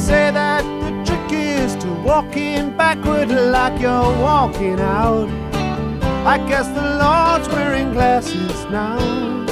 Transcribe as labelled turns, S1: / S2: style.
S1: say that the trick is to walk in backward like you're walking out. I guess the Lord's wearing glasses now.